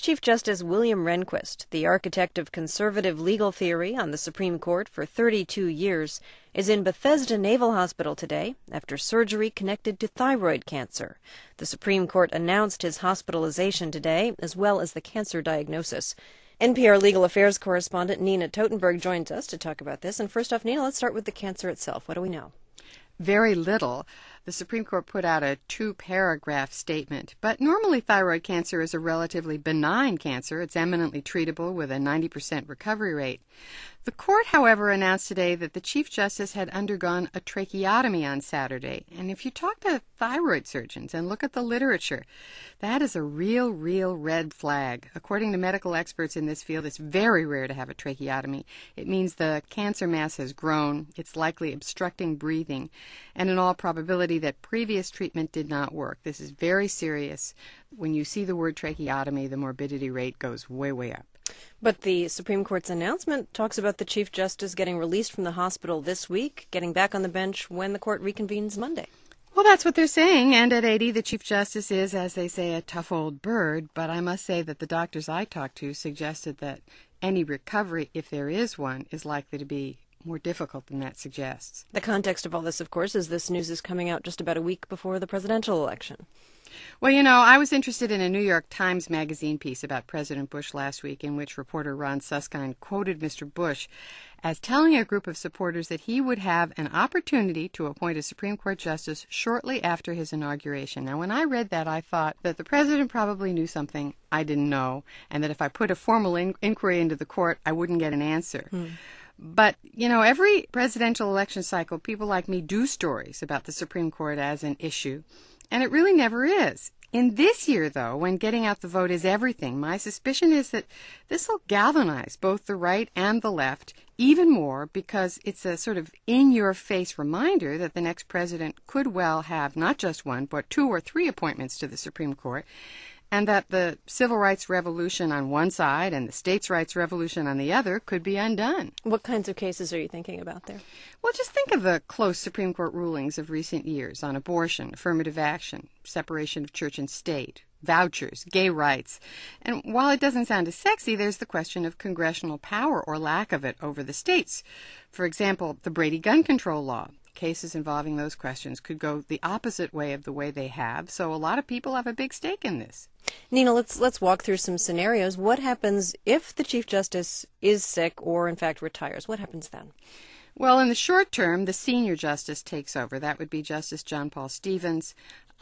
Chief Justice William Rehnquist, the architect of conservative legal theory on the Supreme Court for 32 years, is in Bethesda Naval Hospital today after surgery connected to thyroid cancer. The Supreme Court announced his hospitalization today, as well as the cancer diagnosis. NPR legal affairs correspondent Nina Totenberg joins us to talk about this. And first off, Nina, let's start with the cancer itself. What do we know? Very little. The Supreme Court put out a 2-paragraph statement. But normally thyroid cancer is a relatively benign cancer. It's eminently treatable with a 90% recovery rate. The court, however, announced today that the Chief Justice had undergone a tracheotomy on Saturday. And if you talk to thyroid surgeons and look at the literature, that is a real red flag. According to medical experts in this field, it's very rare to have a tracheotomy. It means the cancer mass has grown. It's likely obstructing breathing. And in all probability, that previous treatment did not work. This is very serious. When you see the word tracheotomy, the morbidity rate goes way up. But the Supreme Court's announcement talks about the Chief Justice getting released from the hospital this week, getting back on the bench when the court reconvenes Monday. Well, that's what they're saying, and at 80, the Chief Justice is, as they say, a tough old bird, but I must say that the doctors I talked to suggested that any recovery, if there is one, is likely to be more difficult than that suggests. The context of all this, of course, is this news is coming out just about a week before the presidential election. Well, I was interested in a New York Times Magazine piece about President Bush last week in which reporter Ron Suskind quoted Mr. Bush as telling a group of supporters that he would have an opportunity to appoint a Supreme Court justice shortly after his inauguration. Now, when I read that, I thought that the president probably knew something I didn't know, and that if I put a formal inquiry into the court, I wouldn't get an answer. But, every presidential election cycle, people like me do stories about the Supreme Court as an issue, and it really never is. In this year, though, when getting out the vote is everything, my suspicion is that this will galvanize both the right and the left even more because it's a sort of in-your-face reminder that the next president could well have not just one, but 2 or 3 appointments to the Supreme Court, and that the civil rights revolution on one side and the states' rights revolution on the other could be undone. What kinds of cases are you thinking about there? Well, just think of the close Supreme Court rulings of recent years on abortion, affirmative action, separation of church and state, vouchers, gay rights. And while it doesn't sound as sexy, there's the question of congressional power or lack of it over the states. For example, the Brady gun control law. Cases involving those questions could go the opposite way of the way they have, so a lot of people have a big stake in this. Nina, let's walk through some scenarios. What happens if the Chief Justice is sick or, in fact, retires? What happens then? Well, in the short term, the senior justice takes over. That would be Justice John Paul Stevens,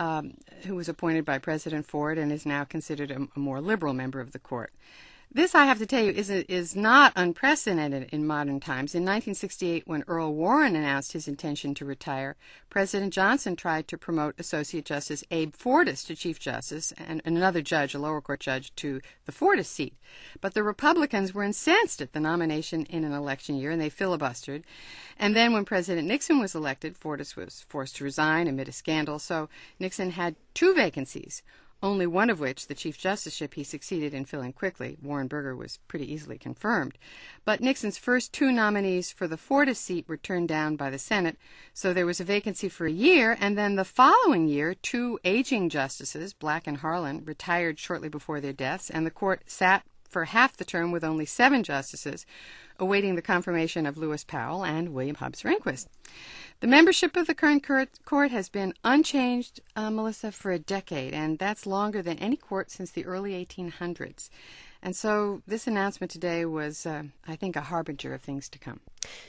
who was appointed by President Ford and is now considered a more liberal member of the court. This, I have to tell you, is not unprecedented in modern times. In 1968, when Earl Warren announced his intention to retire, President Johnson tried to promote Associate Justice Abe Fortas to Chief Justice and another judge, a lower court judge, to the Fortas seat. But the Republicans were incensed at the nomination in an election year, and they filibustered. And then when President Nixon was elected, Fortas was forced to resign amid a scandal, so Nixon had 2 vacancies. Only one of which, the Chief Justiceship, he succeeded in filling quickly. Warren Burger was pretty easily confirmed. But Nixon's first 2 nominees for the Fortas seat were turned down by the Senate, so there was a vacancy for a year, and then the following year, 2 aging justices, Black and Harlan, retired shortly before their deaths, and the court sat for half the term with only 7 justices, awaiting the confirmation of Lewis Powell and William Hubbs Rehnquist. The membership of the current court has been unchanged, Melissa, for a decade, and that's longer than any court since the early 1800s. And so this announcement today was, I think, a harbinger of things to come.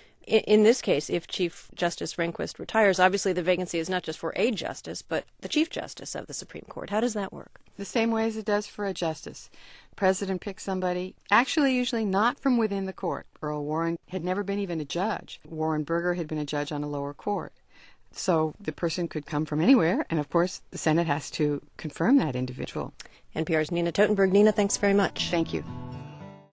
In this case, if Chief Justice Rehnquist retires, obviously the vacancy is not just for a justice, but the Chief Justice of the Supreme Court. How does that work? The same way as it does for a justice. The president picks somebody, actually usually not from within the court. Earl Warren had never been even a judge. Warren Burger had been a judge on a lower court. So the person could come from anywhere, and of course the Senate has to confirm that individual. NPR's Nina Totenberg. Nina, thanks very much. Thank you.